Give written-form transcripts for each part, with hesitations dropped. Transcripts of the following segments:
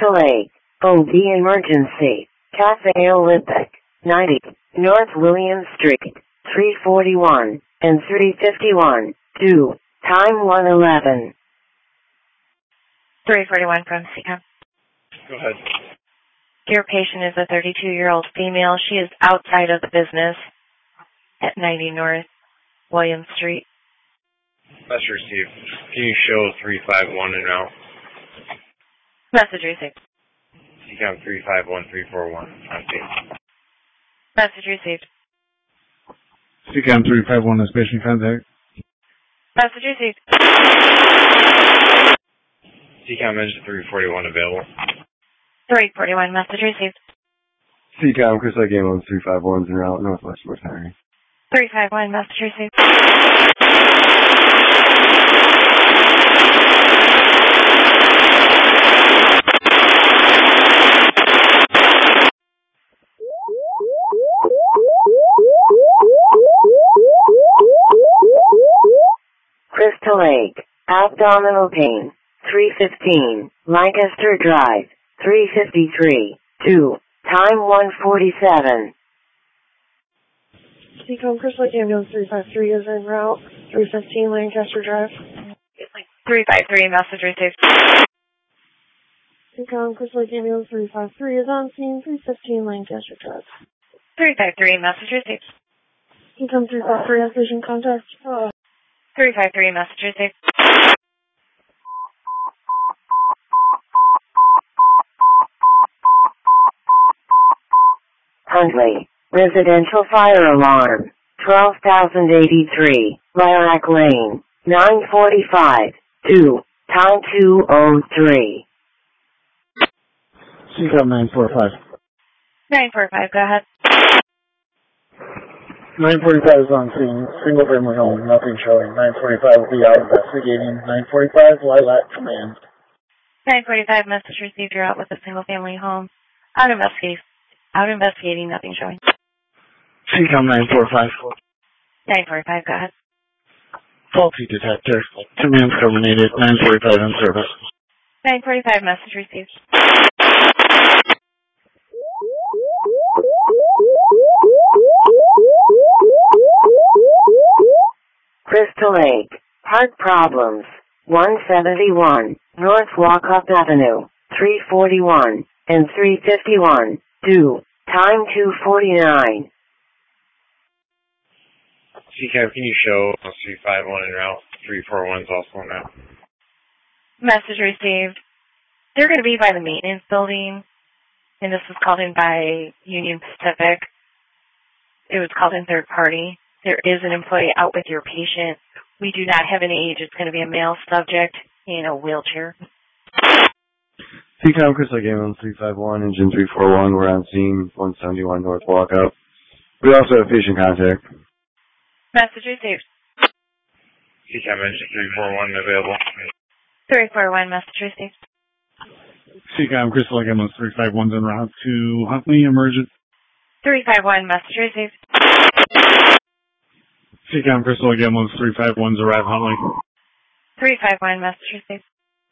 Crystal Lake, OB Emergency, Cafe Olympic, 90, North William Street, 341, and 351, 2, time 1:11. 341 from CCAM. Go ahead. Your patient is a 32-year-old female. She is outside of the business at 90 North William Street. That's received. Can you show 351 and route? Message received. CCAM 351341 on scene. Message received. CCAM 351 is patient contact. Message received. CCAM engine 341 available. 341, message received. CCAM Chris Lake Ambulance 351's en route Northwest West Henry. 351, message received. Crystal Lake, abdominal pain, 315, Lancaster Drive, 353, 2, time 1:47. CCAM Crystal Lake Ambulance 353 is en route, 315 Lancaster Drive. 353, message received. CCAM Crystal Lake Ambulance 353 is on scene, 315 Lancaster Drive. 353, message received. CCAM 353 has patient contact. 353, message received. Huntley, residential fire alarm, 12,083, Lilac Lane, 9:45, 2, time 2:03. CCAM 945. 945, go ahead. 945 is on scene. Single family home. Nothing showing. 945 will be out investigating. 945 Lilac Command. 945, message received. You're out with a single family home. Out investigating, nothing showing. CCAM 945. 945, go ahead. Faulty detector. Command terminated. 945 in service. 945, message received. Crystal Lake, heart problems, 171, North Walkup Avenue, 341, and 351, 2, time 2:49. CCAM, can you show 351 en route? 341 is also en route. Message received. They're going to be by the maintenance building, and this was called in by Union Pacific. It was called in third party. There is an employee out with your patient. We do not have an age. It's going to be a male subject in a wheelchair. CCAM Chris Lake Ambulance 351, engine 341, we're on scene, 171 North Walkout. We also have patient contact. Message received. CCAM engine 341 available. 341, message received. CCAM Crystal Lake Ambulance 351's en route to Huntley Emergent. 351, message received. CCAM Crystal Lake Ambulance 351's arrive Huntley. 351, message received.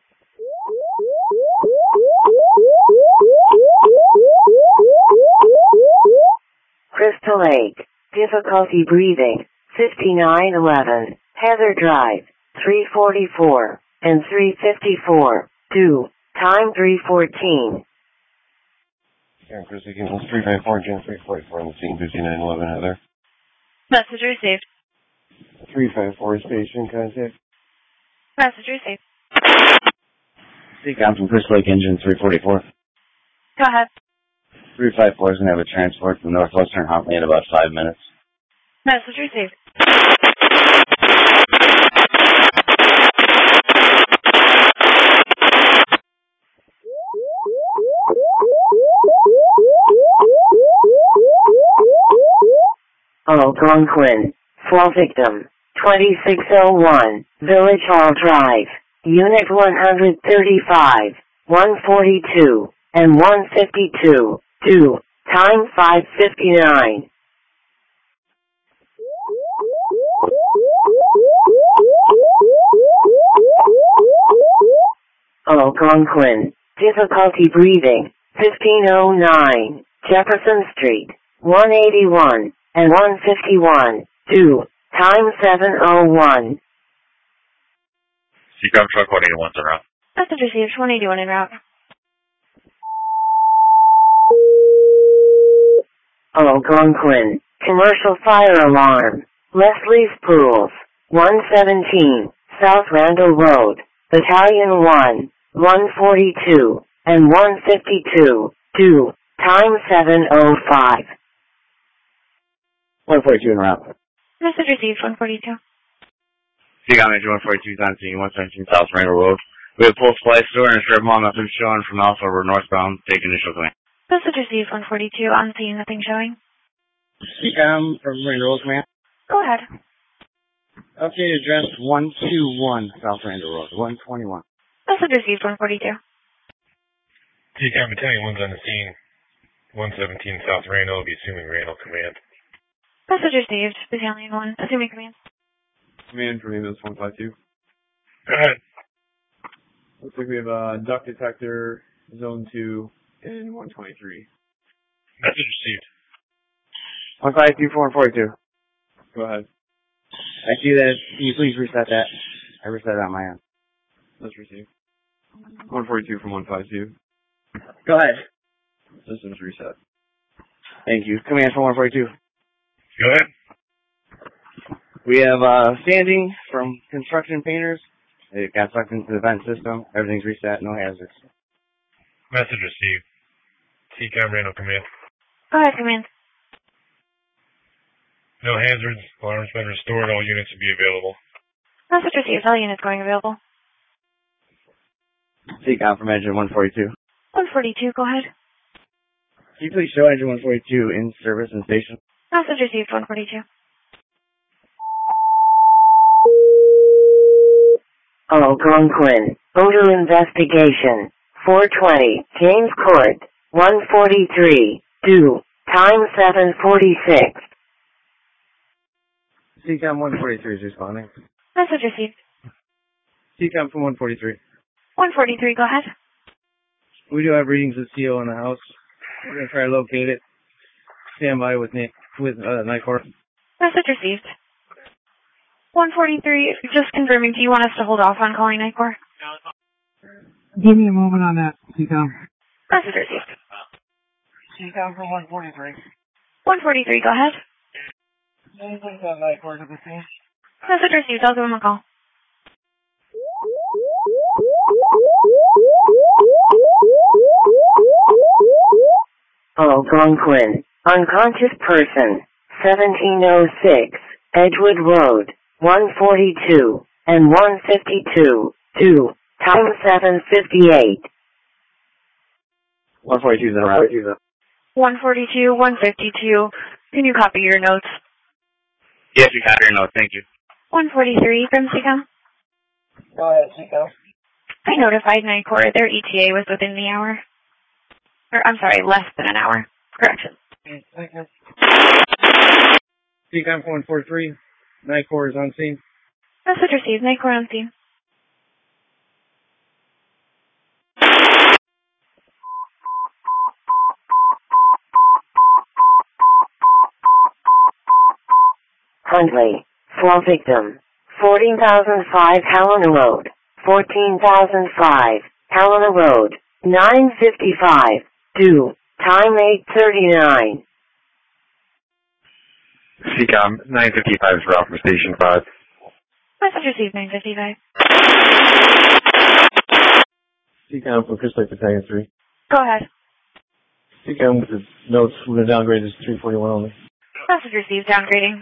Crystal Lake, difficulty breathing, 5911, Heather Drive, 344, and 354, 2, time 3:14. CCAM Chris Lake Ambulance 354, engine 344 on the scene, 5911 Heather. Message received. 354 is patient contact. Message received. CCAM from Crystal Lake engine 344. Go ahead. 354 is going to have a transport from Northwestern Huntley in about 5 minutes. Message received. Algonquin, fall victim, 2601, Village Hall Drive, Unit 135, 142, and 152, 2, time 5:59. Algonquin, difficulty breathing, 1509, Jefferson Street, 181, and 151, 2, time 701. Seacom truck 181's en route. Message received, 181 en route. Algonquin, commercial fire alarm, Leslie's Pools, 117, South Randall Road, Battalion 1, 142, and 152, 2, time 705. 142 en route. Message received, 142. Seacom engine 142 is on scene, 117 South Randall Road. We have full supply store and strip mall, nothing showing from also we're northbound. Take initial command. Message received, 142. On scene, nothing showing. Seacom from Randall Road, command. Go ahead. Update address 121 South Randall Road, 121. Message received, 142. Seacom Battalion 1's on the scene. 117 South Randall, be assuming Randall command. Message received, Battalion 1, assuming command. Command from ambulance 152. Go ahead. Looks like we have a duct detector, zone 2, in 123. Message received. 152 for 142. Go ahead. I see that. Can you please reset that? I reset it on my end. Let's receive. 142 from 152. Go ahead. Systems reset. Thank you. Command from 142. Go ahead. We have standing from construction painters. It got sucked into the vent system. Everything's reset. No hazards. Message received. Seacom Randall command. Go ahead, command. No hazards. Alarm's been restored. All units will be available. Message received, all units going available. Seacom from engine 142. 142, go ahead. Can you please show engine 142 in service and station? Message received, 142. Algonquin, odor investigation, 420, James Court, 143, 2, time 746. Seacom 143 is responding. Message received. Seacom from 143. 143, go ahead. We do have readings of CO in the house. We're going to try to locate it. Stand by with NICOR. Message received. 143, just confirming, do you want us to hold off on calling NICOR? Give me a moment on that, Seacom. Message received. Seacom from 143. 143, go ahead. Anything on NICOR to the scene? Message received, I'll give him a call. Algonquin, unconscious person, 1706, Edgewood Road, 142, and 152, 2, time 758. 142 is in route. 142, 152, can you copy your notes? Yes, you have your note. Thank you. 143 from Seacom. Go ahead, Seacom. I notified NICOR their ETA was within the hour. Or, I'm sorry, less than an hour. Correction. Thank you. Seacom 143. NICOR is on scene. Message received. NICOR on scene. Huntley, 4 victim, 14,005 Helena Road, 14,005 Helena Road, 955, 2, time 8:39. Seacom 955 is route from Station 5. Message received, 955. Seacom from Fish Lake Battalion 3. Go ahead. Seacom with the notes, we're going to downgrade this to 341 only. Message received, downgrading.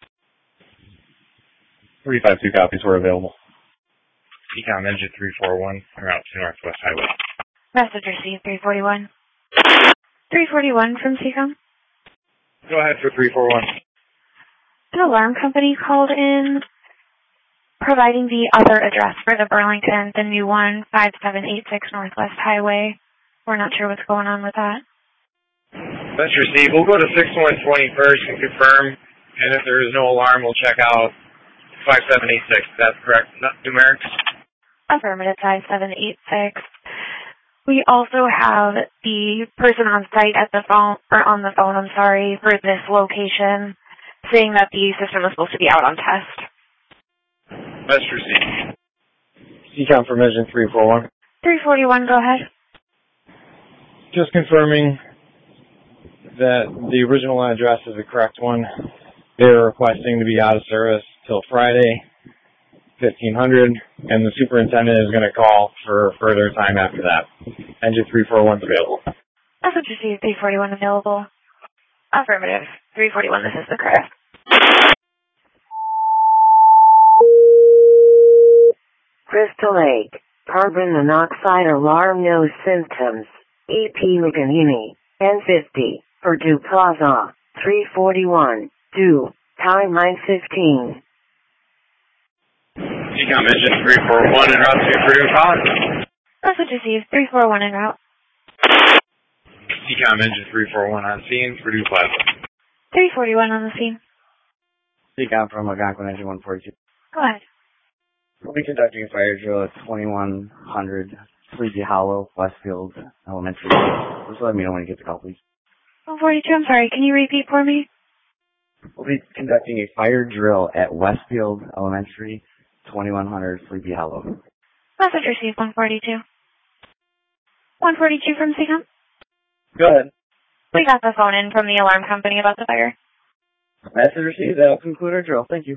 352 copies were available. Seacom engine 341, route to Northwest Highway. Message received, 341. 341 from Seacom. Go ahead for 341. An alarm company called in providing the other address for the Burlington, the new one, 5786 Northwest Highway. We're not sure what's going on with that. That's received. We'll go to 6120 first and confirm, and if there is no alarm, we'll check out 5786. That's correct. Numerics? Affirmative, 5786. We also have the person on site at the phone, or on the phone, I'm sorry, for this location, saying that the system is supposed to be out on test. Message received. CCOM from Engine 341. 341, go ahead. Just confirming that the original address is the correct one. They're requesting to be out of service till Friday, 1500, and the superintendent is going to call for further time after that. Engine 341 is available. Message received, 341 available. Affirmative. 341, this is the correct. Crystal Lake. Carbon monoxide alarm, no symptoms. EP McAnini. N50. Purdue Plaza. 341. 2. Time 9:15. CCOM Engine 341 en route to Purdue Plaza. Message received, 341 en route. CCOM Engine 341 on scene, Purdue Plaza. 341 on the scene. CCOM from Algonquin Engine 142. Go ahead. We'll be conducting a fire drill at 2100 Sleepy Hollow, Westfield Elementary. Just let me know when you get the call, please. 142, I'm sorry, can you repeat for me? We'll be conducting a fire drill at Westfield Elementary, 2100 Sleepy Hollow. Message received, 142. 142 from CCOM? Go ahead. We got the phone in from the alarm company about the fire. Message received. That'll conclude our drill. Thank you.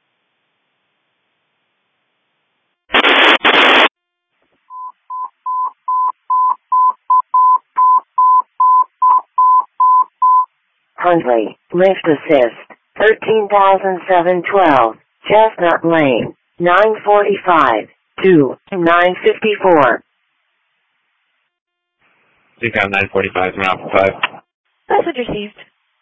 Huntley, lift assist, 13,712, Chestnut Lane, 945, 2, 954. CCOM 945 from Alpha 5. Message received.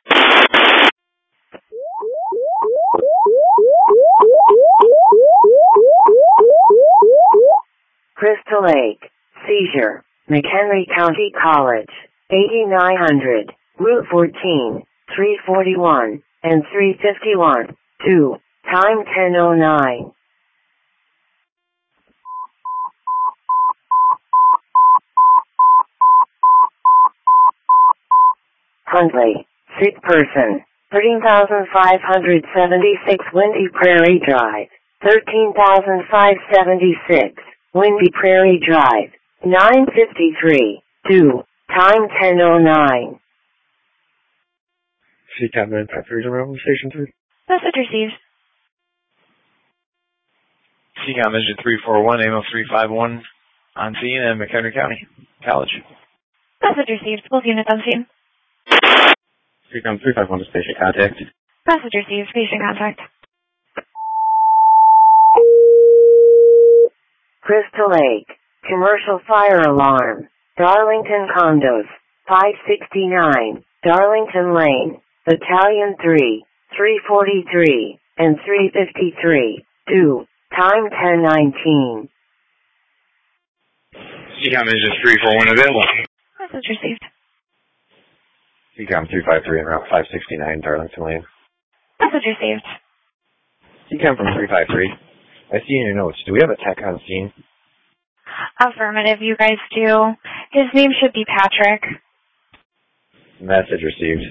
Crystal Lake, seizure, McHenry County College, 8900, Route 14, 341, and 351, 2, time 10:09. Huntley, sick person, 13,576 Windy Prairie Drive, 13,576 Windy Prairie Drive, 953, 2, time 10:09. CCOM 953 to Station 3. Message received. CCOM Engine 341, AMO 351 on scene in McHenry County College. Message received. Both units on scene. CCOM 351 to station contact. Message received. Station contact. Crystal Lake, commercial fire alarm, Darlington Condos, 569, Darlington Lane, Battalion 3, 343, and 353, 2, time 10:19. CCOM Engine 341 available. Message received. CCOM 353 en route 569 Darlington Lane. Message received. CCOM from 353. I see in your notes, do we have a tech on scene? Affirmative, you guys do. His name should be Patrick. Message received.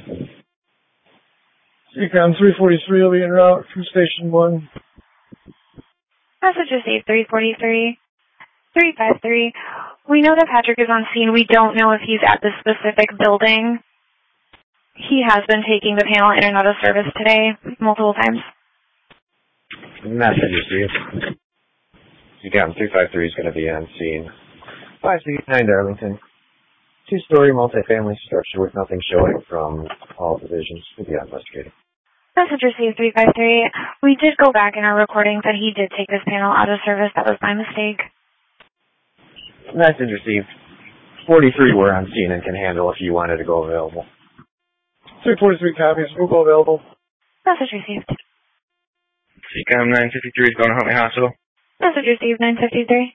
CCOM 343 will be en route from Station 1. Message received, 343. 353. We know that Patrick is on scene. We don't know if he's at the specific building. He has been taking the panel in and out of service today multiple times. Message received. CCOM 353 is going to be on scene. 569 Darlington. Two-story multifamily structure with nothing showing from all divisions. We'll be investigating. Message received, 353. We did go back in our recordings that he did take this panel out of service. That was my mistake. Message received. 43 were on scene and can handle if you wanted to go available. 343 copies. We'll go available. Message received. CCOM 953 is going to Huntley Hospital. Message received, 953.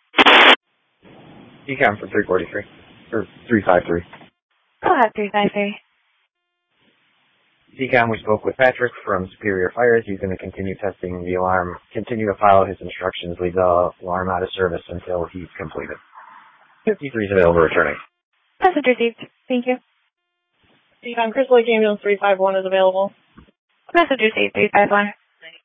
CCOM for 343. Or 353. Go ahead, 353. CCOM, we spoke with Patrick from Superior Fires. He's going to continue testing the alarm, continue to follow his instructions, leave the alarm out of service until he's completed. 53 is available returning. Message received. Thank you. Decon, Crystal Lake Ambulance 351 is available. Message received. 351.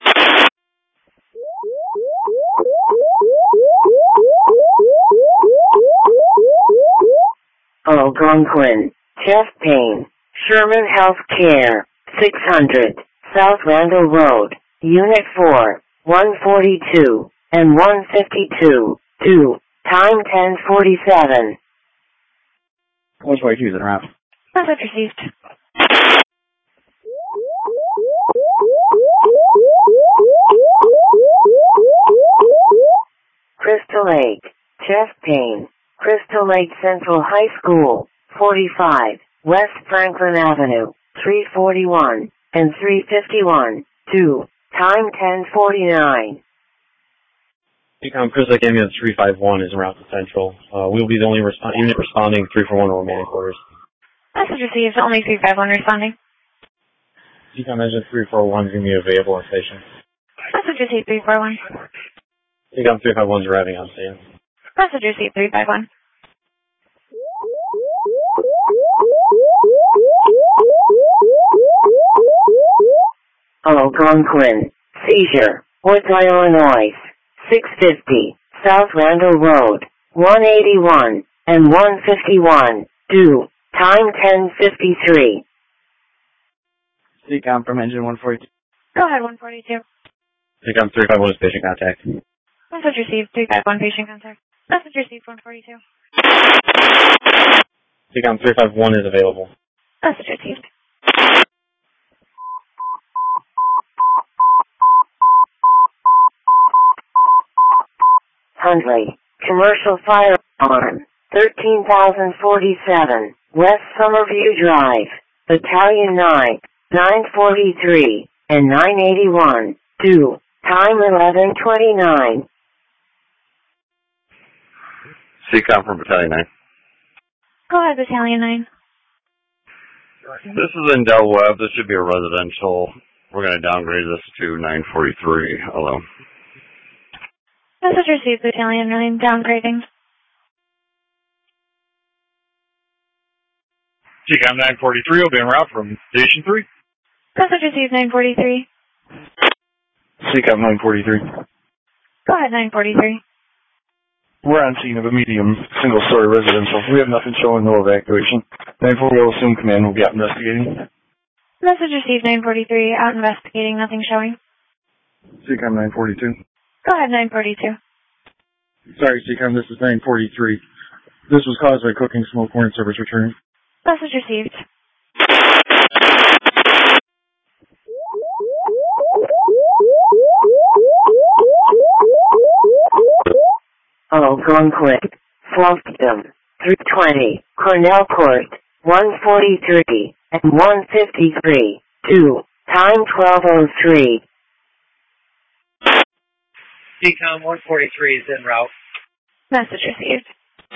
Algonquin. Chest pain. Sherman Health Care. 600. South Randall Road. Unit 4. 142 and 152. 2. Time 10:47. 122 is en route. Message received. Crystal Lake. Chest pain. Crystal Lake Central High School. 45. West Franklin Avenue. 341 and 351. 2. Time 10:49. Decom, Crystal Lake Ambulance 351 is en route to Central. We'll be the only unit responding. 341 will remain in quarters. Message received. Only 351 responding. Decom Engine 341 is going to be available in station. Message received. 341. Decom 351 is arriving on scene. Message received. 351. Algonquin. Seizure. Woods, Illinois. 650. South Randall Road. 181 and 151. 2. Time 10:53. Decom from engine 142. Go ahead, 142. Decom 351 is patient contact. Message received. 351 patient contact. Message received. 142. Decom 351 is available. Message received. Huntley. Commercial fire alarm. 13,047. West Summerview Drive. Battalion 9. 943 and 981. 2. Time 11:29. CCOM from Battalion 9. Go ahead, Battalion 9. This is in Del Webb. This should be a residential. We're going to downgrade this to 943. Hello. Message received. Battalion 9. Downgrading. CCOM 943 will be en route from Station 3. Message received. 943. CCOM 943. Go ahead, 943. We're on scene of a medium single-story residential. We have nothing showing, no evacuation. 940 will assume command will be out investigating. Message received. 943. Out investigating. Nothing showing. CCOM 942. Go ahead, 942. Sorry, CCOM, this is 943. This was caused by cooking smoke. Warrant service returning. Message received. Algonquin. Fluffdom. 320. Cornell Court. 143 and 153. 2. Time 12:03. CCOM 143 is en route. Message received.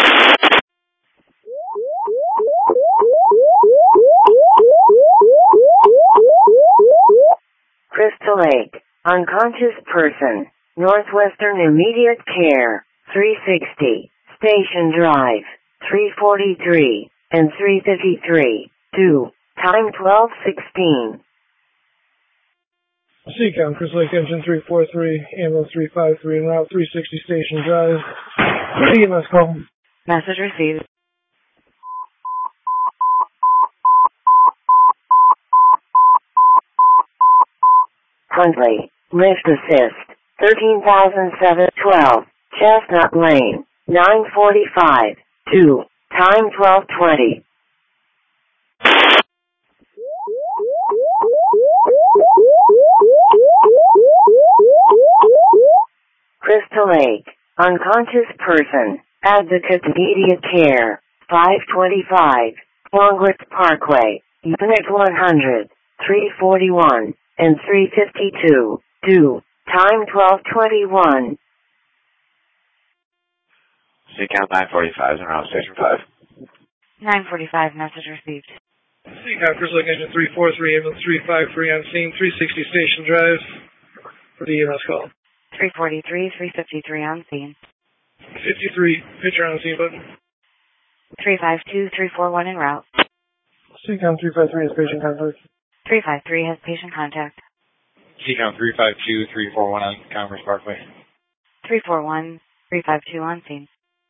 Crystal Lake. Unconscious person. Northwestern Immediate Care. 360. Station Drive. 343 and 353. 2. Time 12:16. CCOM, Crystal Lake Engine 343, Ambulance 353, en route 360 Station Drive. EMS call. Message received. Huntley. Lift assist. 13,712. Chestnut Lane. 945. 2. Time 12:20. Crystal Lake. Unconscious person. Advocate Immediate Care. 525. Longwood Parkway. Unit 100. 341 and 352. 2. Time 12:21. CCOM 945 is around Station 5. 945. Message received. CCOM, Crystal Lake Engine 343, Ambulance 353 on scene, 360 Station Drive for the EMS call. 343, 353 on scene. 53, picture on scene button. 352-341 en route. CCOM 353 has patient contact. 353 has patient contact. CCOM 352-341 on Commerce Parkway. 341-352 on scene.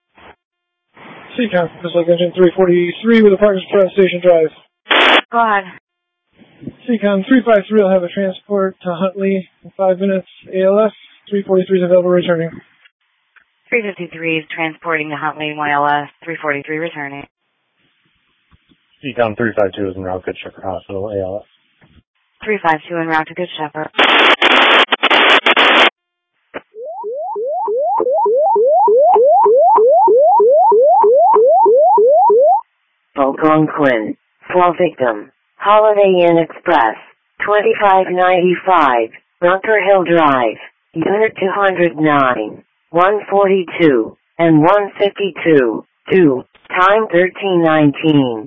CCOM, Crystal Lake Engine 343 with a Park Express Station Drive. Go ahead. CCOM 353 will have a transport to Huntley in 5 minutes. ALF 343 is available returning. 353 is transporting to Huntley, 1LS, 343 returning. CCOM 352 is en route to Good Shepherd Hospital, ALS. 352 en route to Good Shepherd. Algonquin, fall victim, Holiday Inn Express, 2595, Bunker Hill Drive, Unit 209, 142, and 152, 2, time 1319.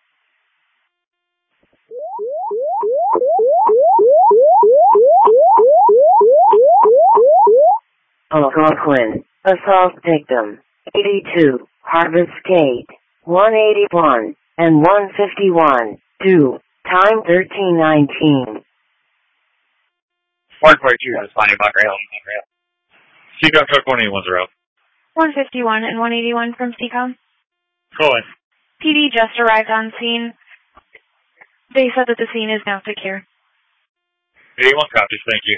Algonquin, assault victim, 82, Harvest Gate, 181, and 151, 2, time 1319. 142 is finding Bunker Hill. CCOM truck 181's route. 151 and 181 from CCOM. Go ahead. PD just arrived on scene. They said that the scene is now secure. 81 copies, thank you.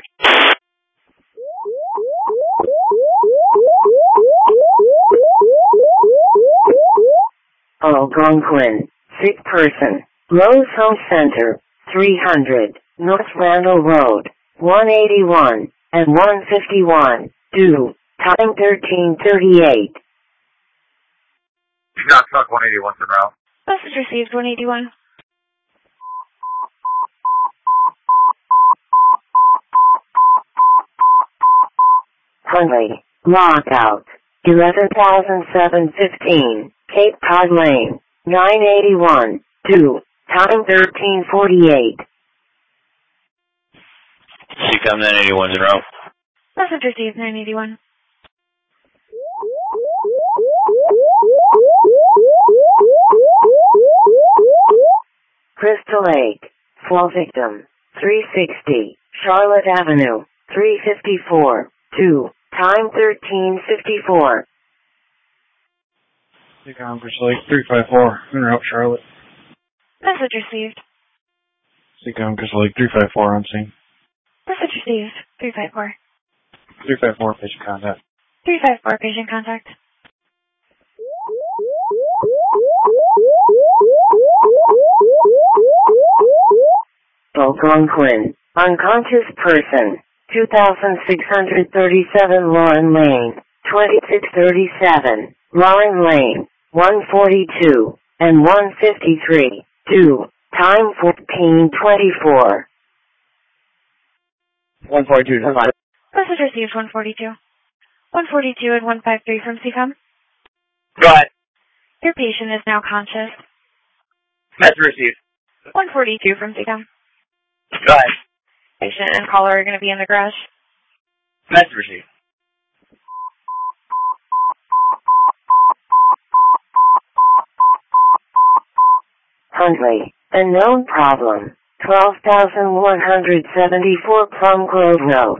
Algonquin, sick person, Lowe's Home Center, 300, North Randall Road, 181, and 151, 2, time 1338. Scott truck 181's en route. Message received, 181. Huntley, lockout, 11,715, Cape Cod Lane, 981, 2, time 1348. CCOM 981's en route. Message received, 981. Crystal Lake, fall victim, 360, Charlotte Avenue, 354, 2, time 1354. CCOM Crystal Lake 354, en route Charlotte. Message received. CCOM Crystal Lake 354 on scene. Message received, 354. 354 patient contact. 354 patient contact. Algonquin, unconscious person, 2637 Lauren Lane, 2637, Lauren Lane, 142, and 153, 2, time 1424. 142 is fine. Message received, 142. 142 and 153 from CCOM. Go ahead. Your patient is now conscious. Message received. 142 from CCOM. Go ahead. Patient and caller are going to be in the garage. Message received. Huntley, a known problem, 12,174 Plum Grove Road,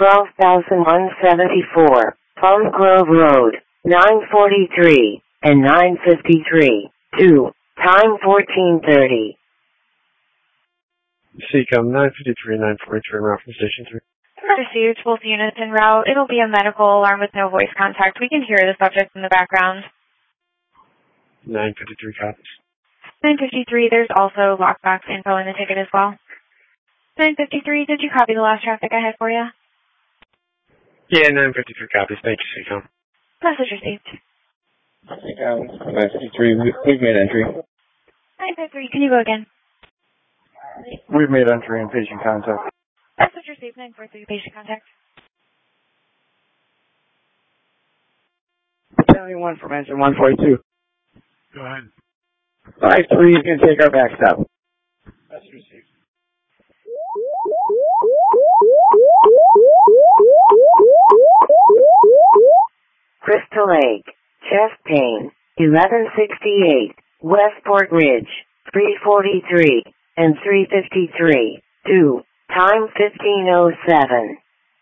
12,174 Plum Grove Road, 943, and 953, 2, time 1430. CCOM 953 and 943 en route from Station 3. Received, both units en route. It'll be a medical alarm with no voice contact. We can hear the subject in the background. 953 copies. 953, there's also lockbox info in the ticket as well. 953, did you copy the last traffic I had for you? Yeah, 953 copies. Thank you, CCOM. Message received. CCOM 953, we've made entry. 953, can you go again? We've made entry in patient contact. Message received, 943, patient contact. Battalion 1 from engine 142. Go ahead. 53 is going to take our back stop. Message received. Crystal Lake, chest pain, 1168, Westport Ridge, 343, and 353, 2, time 1507.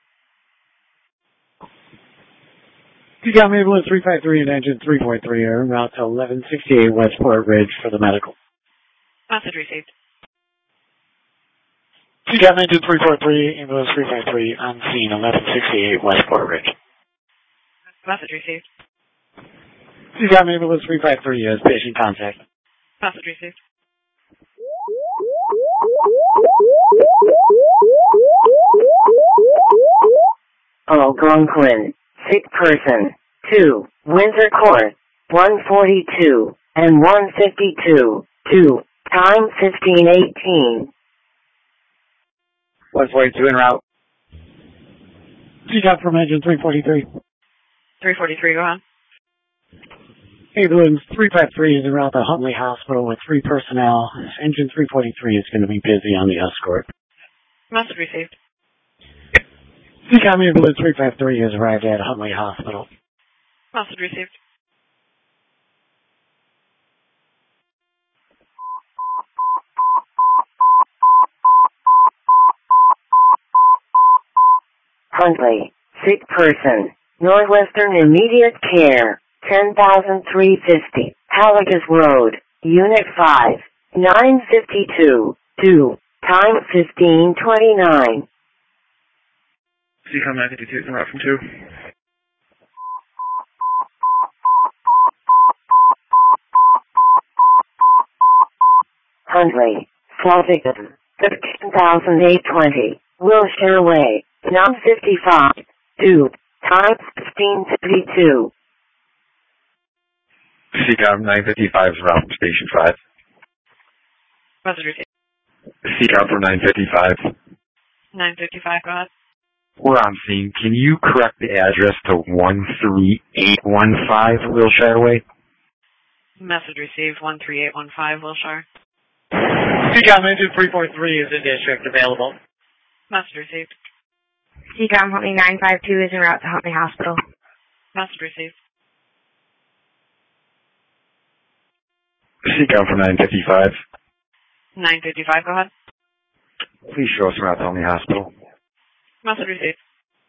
Seacom Ambulance 353 and Engine 343 are en route to 1168 Westport Ridge for the medical. Message received. Seacom Engine 343, Ambulance 353 on scene 1168 Westport Ridge. Message received. Seacom Ambulance 353 has patient contact. Message received. Algonquin, sick person, 2, Windsor Court, 142 and 152, 2, time 1518. 142 en route. Seacom from Engine 343. 343, go on. Ambulance 353 is en route to Huntley Hospital with 3 personnel. Engine 343 is going to be busy on the escort. Message received. Seacom Ambulance 353 has arrived at Huntley Hospital. Message received. Huntley, sick person, Northwestern Immediate Care, 10,350, Haligus Road, Unit 5, 952, 2, time 1529. Seacom 952 en route from 2. Huntley, fall victim, 13,820, Wilshire Way, 955, 2, time 1552. Seacom 955 is route from Station 5. Message received. Seacom from 955. 955, go ahead. We're on scene. Can you correct the address to 13815 Wilshire Way? Message received. 13815 Wilshire. Seacom Engine 343 is in district available. Message received. Seacom Huntley 952 is en route to Huntley Hospital. Message received. Seacom from 955. 955, go ahead. Please show us around Huntley Hospital. Message received.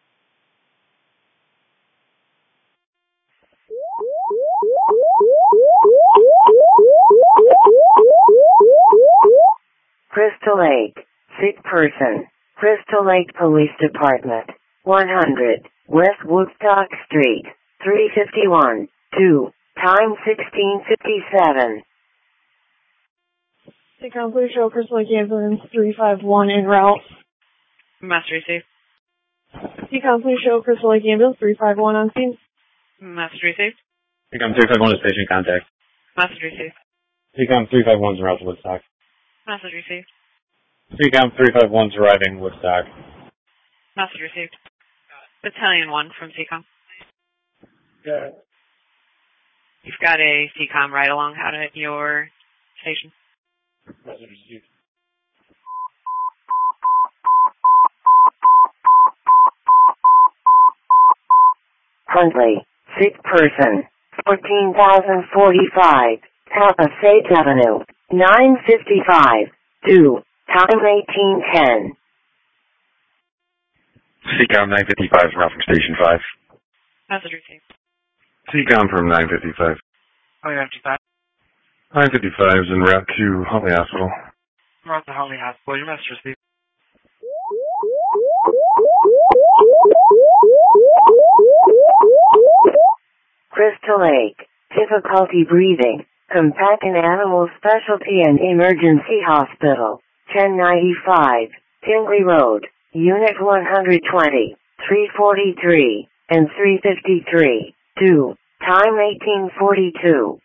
Crystal Lake, sick person, Crystal Lake Police Department, 100, West Woodstock Street, 351, 2, time 1657. Seacom, please show Crystal Lake Ambulance 351 en route. Message received. Seacom, please show Crystal Lake Ambulance 351 on scene. Message received. Seacom 351 is patient contact. Message received. Seacom 351 is en route to Woodstock. Message received. Seacom 351 is arriving Woodstock. Message received. Battalion 1 from Seacom. Yeah. You've got a Seacom ride along out at your station. Message received. Huntley, sick person, 14,045, Palisades Avenue, 955, 2, time 1810. Seacom 955 is route from Station 5. Message received. Seacom from 955. Oh, yeah, 55. 955 is en route to Huntley Hospital. We're at the Huntley Hospital. Your message received. Crystal Lake, difficulty breathing, companion animal specialty and emergency hospital, 1095, Tingley Road, Unit 120, 343, and 353, 2, time 1842.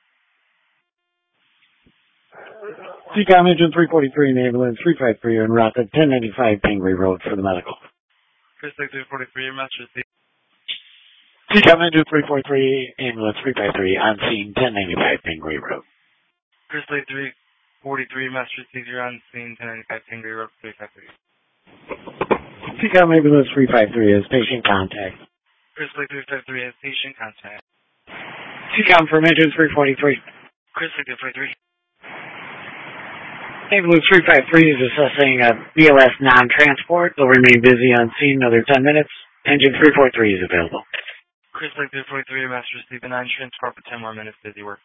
Seacom Engine 343 and Ambulance 353 are en route to 1095 Pingree Road for the medical. Crystal Lake 343, your message received. Seacom Engine 343, Ambulance 353 on scene 1095 Pingree Road. Crystal Lake 343, message received. You're on scene 1095 Pingree Road 353. Seacom Ambulance 353 is patient contact. Crystal Lake 353 has patient contact. CCOM from engine 343. Chris Lake 343. Ambulance 353 is assessing a BLS non-transport. They'll remain busy on scene another 10 minutes. Engine 343 is available. Chris Lake 343, Master Steve, 9 transport for 10 more minutes, busy work.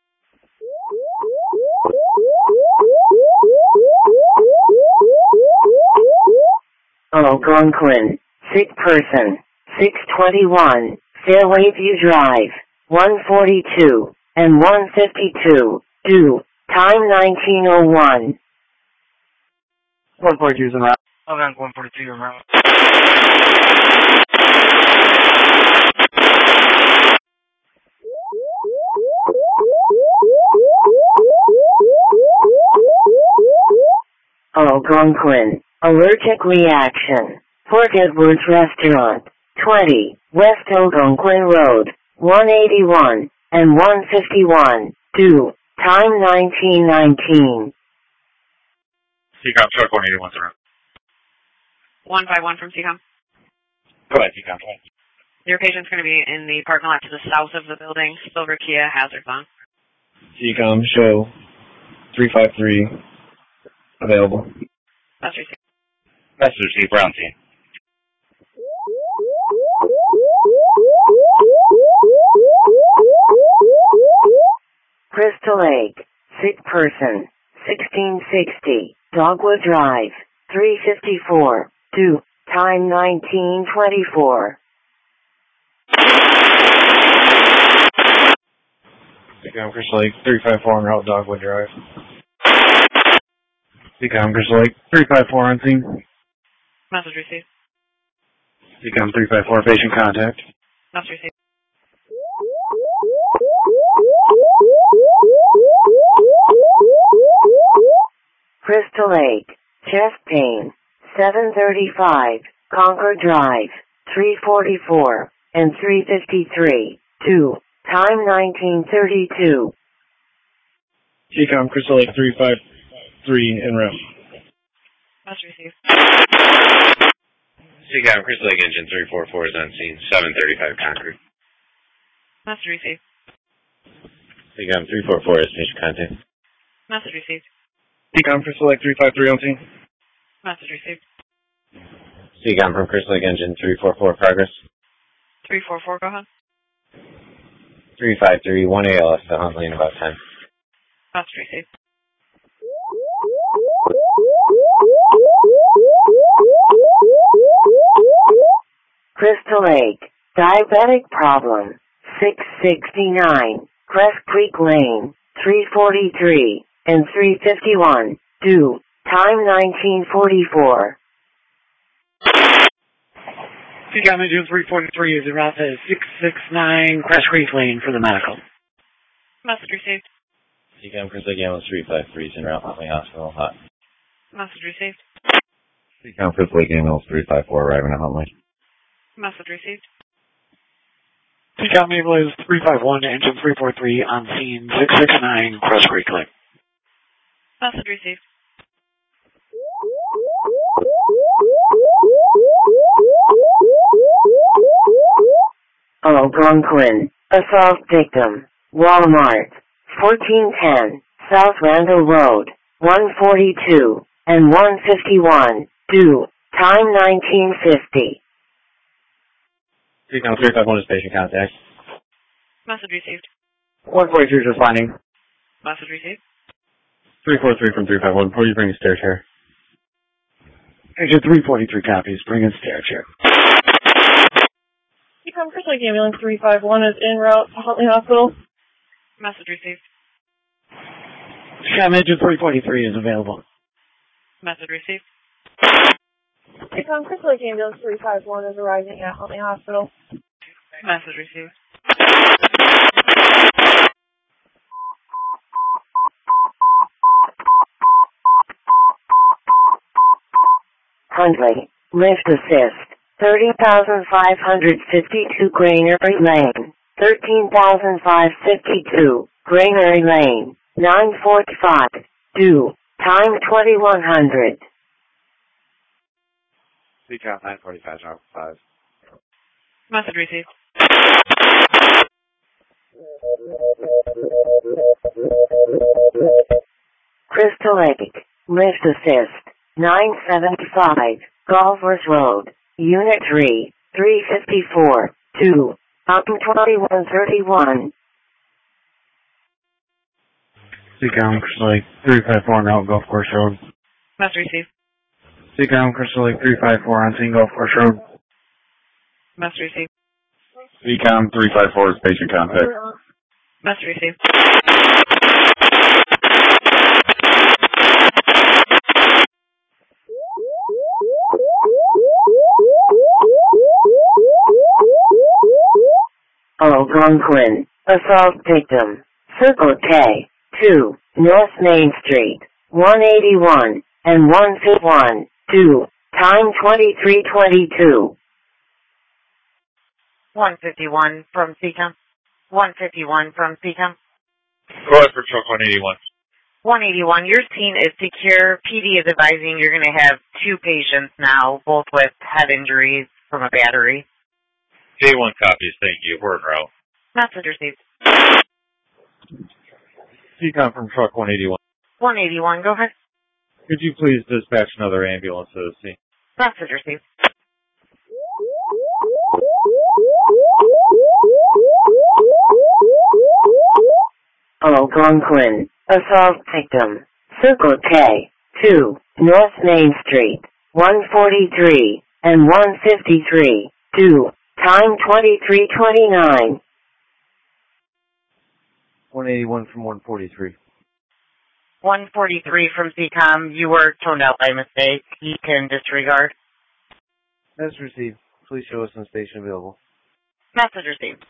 Algonquin, sick person, 621, Fairway View Drive, 142, and 152, due, time 1901. 142 is en route. Algonquin 142 en route. Algonquin, allergic reaction, Port Edwards Restaurant, 20, West Algonquin Road, 181, and 151, due, time 1919. CCOM truck 181 around. 151 from CCOM. Go ahead, CCOM. Your patient's going to be in the parking lot to the south of the building, Silver Kia hazard zone. CCOM show 353 available. That's received. Message received, ground scene. Crystal Lake, sick person, 1660, Dogwood Drive, 354, due, time 1924. CCOM Crystal Lake 354 en route Dogwood Drive. CCOM Crystal Lake 354 on scene. Message received. CCOM 354 patient contact. Message received. Crystal Lake, chest pain, 735, Concord Drive, 344, and 353, due, time 1932. CCOM Crystal Lake 353 en route. Message received. CCOM Crystal Lake engine 344 is on scene, 735 Concord. Message received. CCOM 344 is patient contact. Message received. CCOM Crystal Lake 353 on scene. Message received. CCOM from Crystal Lake engine 344 progress. 344, go ahead. 353, 1 ALS to Huntley in about 10. Message received. Crystal Lake, diabetic problem, 669, Crest Creek Lane, 343, and 351, due, time 1944. CCOM engine 343 is en route to 669 Crest Creek Lane for the medical. Message received. CCOM Crystal Lake ambulance 353 is en route Huntley Hospital, hot. Message received. CCOM Crystal Lake ambulance 354 arriving at Huntley. Message received. CCOM ambulance 351 engine 343 on scene 669 Crest Creek Lane. Message received. Algonquin, assault victim, Walmart, 1410, South Randall Road, 142, and 151, due, time 1950. CCOM 351 is patient contact. Message received. 142 is responding. Message received. 343 from 351. Before you bring a stair chair. Engine 343 copies. Bring in stair chair. CCOM Crystal Lake ambulance 351 is en route to Huntley Hospital. Message received. CCOM engine 343 is available. Message received. CCOM Crystal Lake ambulance 351 is arriving at Huntley Hospital. Message received. Huntley, lift assist, 30,552 Granary Lane, 13,552 Granary Lane, 945, due, time 2100. CCOM 945, Alpha 5. Message received. Crystal Lake, lift assist, 975, Golfers Road, Unit 3, 354, 2, up 2131. Seacom, Crystal Lake, 354 on route, Golf Course Road. Must receive. Seacom, Crystal Lake, 354 on scene, Golf Course Road. Must receive. Seacom 354 is patient contact. Must receive. Algonquin, assault victim, Circle K, 2, North Main Street, 181, and 151, 2, time 2322. 151 from Seacom. 151 from Seacom. Go ahead for truck 181. 181, your scene is secure. PD is advising you're going to have 2 patients now, both with head injuries from a battery. J1 copies, thank you. We're en route. Message received. Seacom from truck 181. 181, go ahead. Could you please dispatch another ambulance to the scene? Message received. Algonquin, assault victim, Circle K, 2, North Main Street, 143, and 153, 2, time 2329. 181 from 143. 143 from Seacom, you were toned out by mistake. You can disregard. As received. Please show us on station available. Message received.